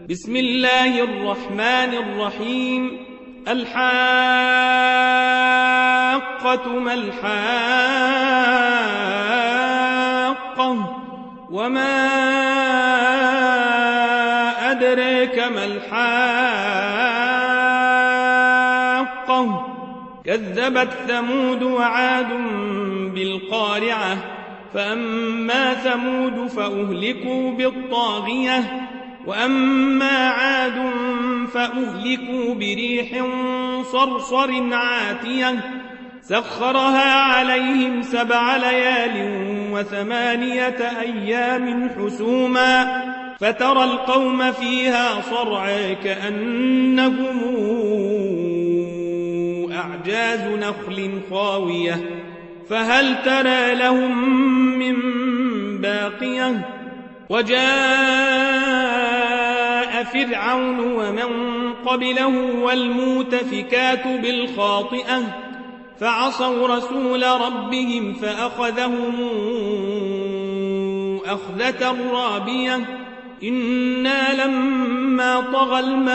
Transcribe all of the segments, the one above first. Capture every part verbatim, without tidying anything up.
بسم الله الرحمن الرحيم. الحاقة ما الحاقة وما أدريك ما الحاقة كذبت ثمود وعاد بالقارعة فأما ثمود فأهلكوا بالطاغية وأما عاد فأهلكوا بريح صرصر عاتية سخرها عليهم سبع ليال وثمانية أيام حسوما فترى القوم فيها صرعى كأنهم أعجاز نخل خاوية فهل ترى لهم من باقية وجاء فرعون ومن قبله والمؤتفكات بالخاطئة فعصوا رسول ربهم فأخذهم أخذة رابية إنا لما طغى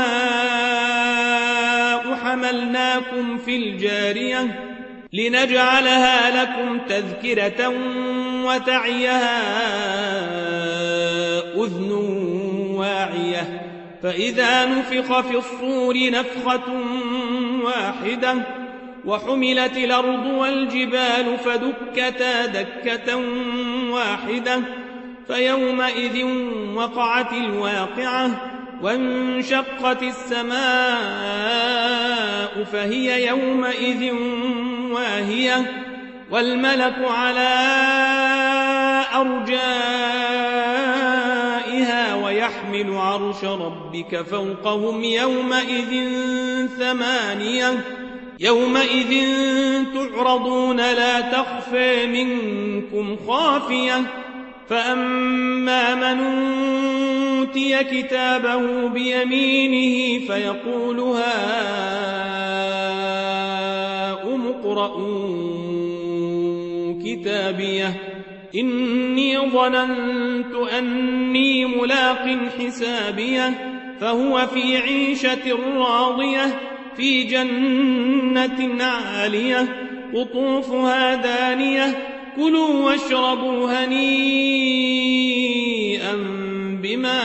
الماء حملناكم في الجارية لنجعلها لكم تذكرة وتعيها أذن واعية فإذا نفخ في الصور نفخة واحدة وحملت الأرض والجبال فدكتا دكة واحدة فيومئذ وقعت الواقعة وانشقت السماء فهي يومئذ واهية والملك على أرجائها ويحمل عرش ربك فوقهم يومئذ ثمانية يومئذ تعرضون لا تخفى منكم خافية فأما من أوتي كتابه بيمينه فيقول هاؤم اقرءوا كتابيه إني ظننت أني ملاق حسابيه فهو في عيشة راضية في جنة عالية قطوفها دانية كلوا واشربوا هنيئا بما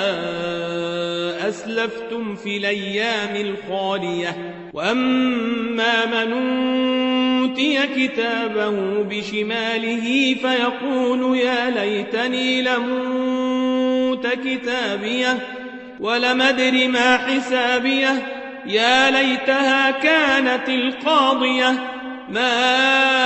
أسلفتم في الأيام الخالية وأما من أوتي كتابه بشماله فيقول يا ليتني لموت كتابيه ولم أدر ما حسابيه يا ليتها كانت القاضية ما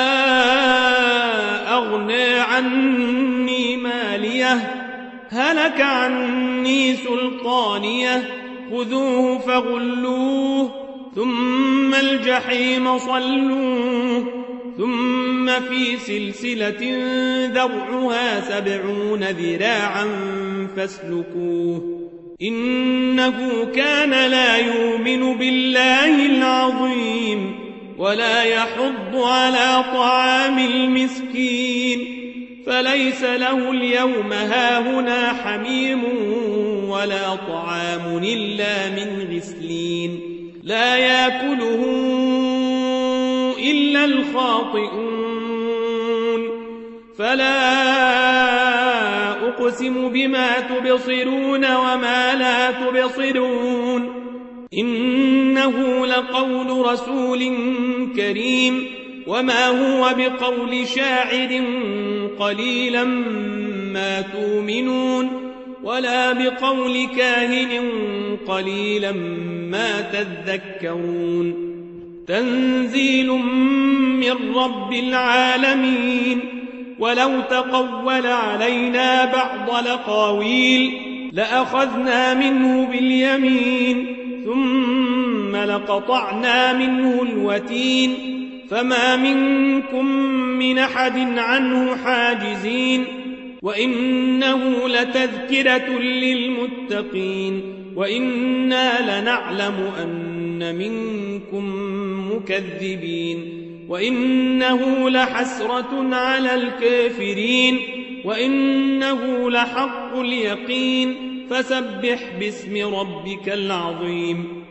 أغنى عني ماليه هلك عني سلطانيه خذوه فغلوه ثم الجحيم صلوه ثم في سلسلة ذرعها سبعون ذراعا فاسلكوه إنه كان لا يؤمن بالله العظيم ولا يحض على طعام المسكين فليس له اليوم هاهنا حميم ولا طعام إلا من غسلين لا يأكله إلا الخاطئون فلا أقسم بما تبصرون وما لا تبصرون إنه لقول رسول كريم وما هو بقول شاعر قليلا ما تؤمنون ولا بقول كاهن قليلا ما تذكرون تنزيل من رب العالمين ولو تقول علينا بعض الأقاويل لأخذنا منه باليمين ثم لقطعنا منه الوتين فما منكم من أحد عنه حاجزين وإنه لتذكرة للمتقين وإنا لنعلم أن منكم مكذبين وإنه لحسرة على الكافرين وإنه لحق اليقين فسبح باسم ربك العظيم